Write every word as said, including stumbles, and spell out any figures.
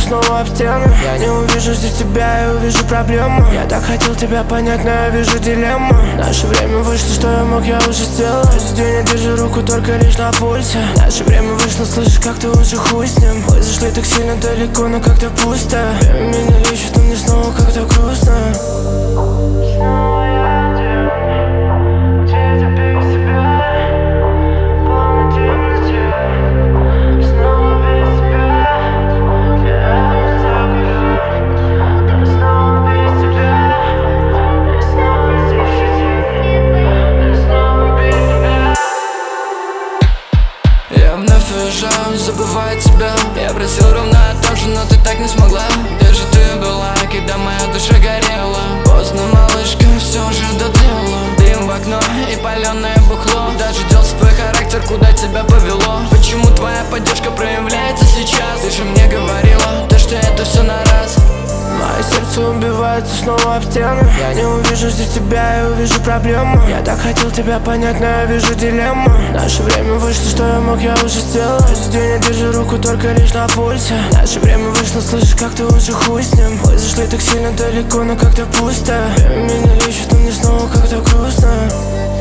снова об стену. Я не увижу здесь тебя, я увижу проблему. Я так хотел тебя понять, но я вижу дилемму. Наше время вышло, что я мог, я уже сделал. Каждый день я держу руку только лишь на пульсе. Наше время вышло, слышишь, как ты уже хуй с ним. Мы зашли так сильно далеко, но как-то пусто. Время меня лечит, но мне снова как-то грустно. Я вновь уезжаю, забывая тебя. Я просил ровно о том же, но ты так не смогла. Где же ты была, когда моя душа горела? Поздно, малышка, все уже дотлела. Дым в окно и паленое бухло. Дождался твой характер, куда тебя повело? Почему твоя поддержка проявляется сейчас? Ты же мне говорила, то что это все на раз. Мое сердце убивается снова об стену. Я не увижу здесь тебя, я увижу проблему. Я так хотел тебя понять, но я вижу дилемму. Наше время вышло, что я мог, я уже сделал. Каждый день я держу руку только лишь на пульсе. Наше время вышло, слышишь, как ты уже хуй с ним. Мы зашли так сильно далеко, но как-то пусто. Время меня лечит, но мне снова как-то грустно.